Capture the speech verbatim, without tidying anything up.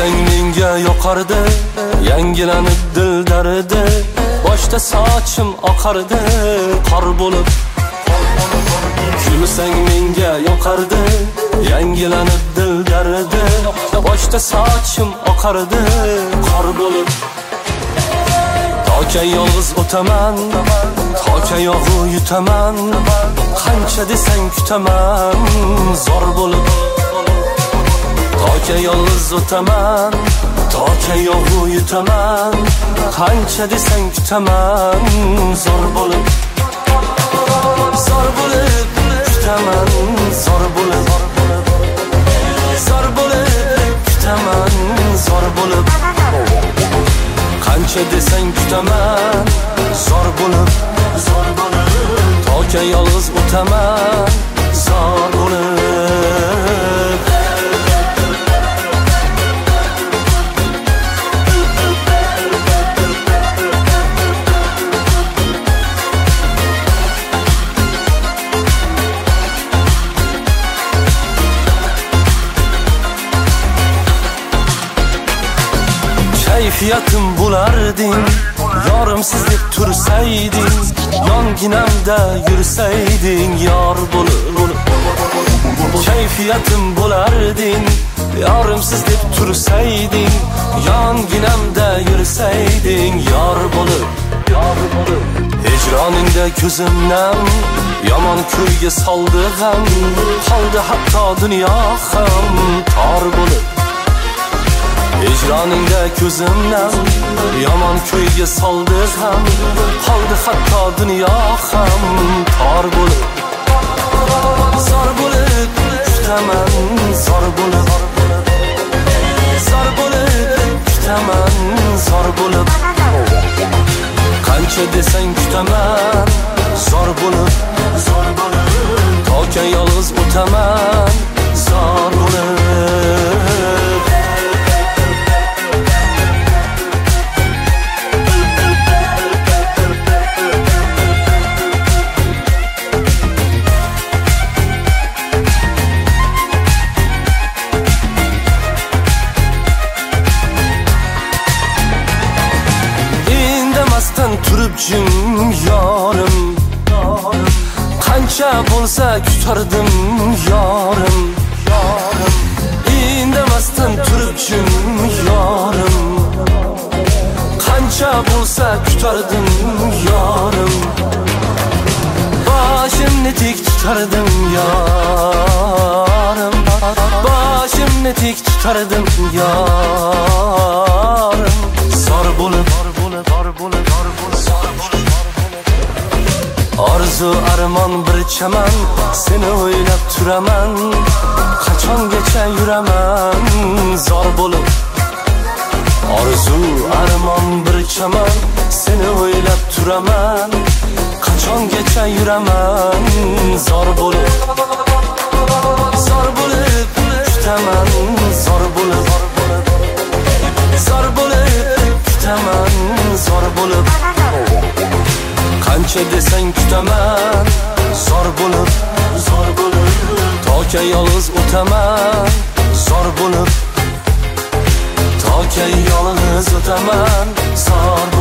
Gulsang menga yoqardi, yangilanib dil dardi. Boshda sochim oqardi, qor bo'lib. Gulsang menga yoqardi, yangilanib dil dardi. Boshda sochim oqardi, qor bo'lib. To'ka yolg'iz o'taman, to'ka yog'u yutaman. Qancha desang kutaman, zor bo'lib. To'ka yolg'iz o'taman, to'ka yog'u yutaman. Qancha desang kutaman, zor bo'lib. Zor bo'lib kutaman, zor bo'lib. Zor bo'lib kutaman, zor bo'lib. Qancha desang kutaman, zor bo'lib, zor bo'lib. To'ka yolg'iz o'taman, zor bo'lib. Kayfiyatim bo'larding, yorimsiz deb tursayding, yonginamda yursayding, yor bo'lib. Kayfiyatim bo'larding, yorimsiz deb tursayding, yonginamda yursayding, yor bo'lib. Hijroningda ko'zim nam, yomon ko'yga soldi g'am, qoldi hatto dunyo ham tor bo'lib. Hijroningda ko'zim nam, yomon ko'yga soldi ham, qoldi hatto dunyo ham tor bo'lib. Zor bo'lib kutaman, zor bo'lib. Zor bo'lib kutaman, zor bo'lib. Qancha desang kutaman, zor bo'lib, zor bo'lib. To'ka yolg'iz o'taman, zor bo'lib. Turib jim yorim, qancha bo'lsa kutardim yorim. Indamasdan turib jim yorim, qancha bo'lsa kutardim yorim. Boshimni tik tutardim yorim, boshimni tik tutardim yorim. Zor bo'lib, zor bo'lib, zor bo'lib. Orzu armon bir chaman, seni o'ylab turaman. Qachongacha yuraman, zor bo'lib. Orzu armon bir chaman, seni o'ylab turaman. Qachongacha yuraman, zor bo'lib. Zor bo'lib kutaman, zor bo'lib. Zor bo'lib kutaman, zor bo'lib. Qancha desang kutaman, zor bo'lib, zor bo'lib. To'ka yolg'iz o'taman, zor bo'lib. To'ka yolg'iz o'taman, zor